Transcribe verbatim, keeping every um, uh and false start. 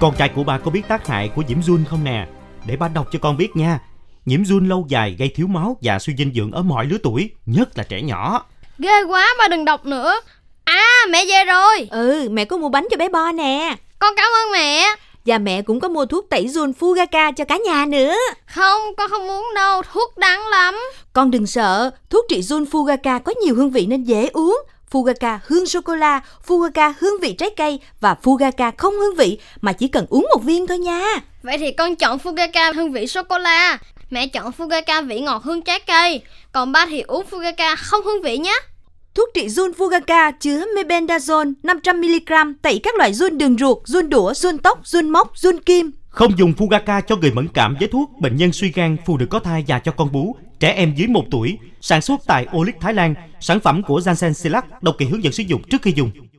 Con trai của ba có biết tác hại của nhiễm giun không nè? Để ba đọc cho con biết nha. Nhiễm giun lâu dài gây thiếu máu và suy dinh dưỡng ở mọi lứa tuổi, nhất là trẻ nhỏ. Ghê quá, ba đừng đọc nữa. À, mẹ về rồi. Ừ, mẹ có mua bánh cho bé Bo nè. Con cảm ơn mẹ. Và mẹ cũng có mua thuốc tẩy giun Fugaka cho cả nhà nữa. Không, con không muốn đâu, thuốc đắng lắm. Con đừng sợ, thuốc trị giun Fugaka có nhiều hương vị nên dễ uống. Fugaka hương sô-cô-la, Fugaka hương vị trái cây và Fugaka không hương vị mà chỉ cần uống một viên thôi nha. Vậy thì con chọn Fugaka hương vị sô-cô-la. Mẹ chọn Fugaka vị ngọt hương trái cây. Còn ba thì uống Fugaka không hương vị nhé. Thuốc trị giun Fugaka chứa mebendazole năm trăm mi-li-gam tẩy các loại giun đường ruột, giun đũa, giun tóc, giun móc, giun kim. Không dùng Fugaka cho người mẫn cảm với thuốc, bệnh nhân suy gan, phụ nữ có thai và cho con bú, trẻ em dưới một tuổi. Sản xuất tại Olic Thái Lan. Sản phẩm của Janssen Silac. Đọc kỹ hướng dẫn sử dụng trước khi dùng.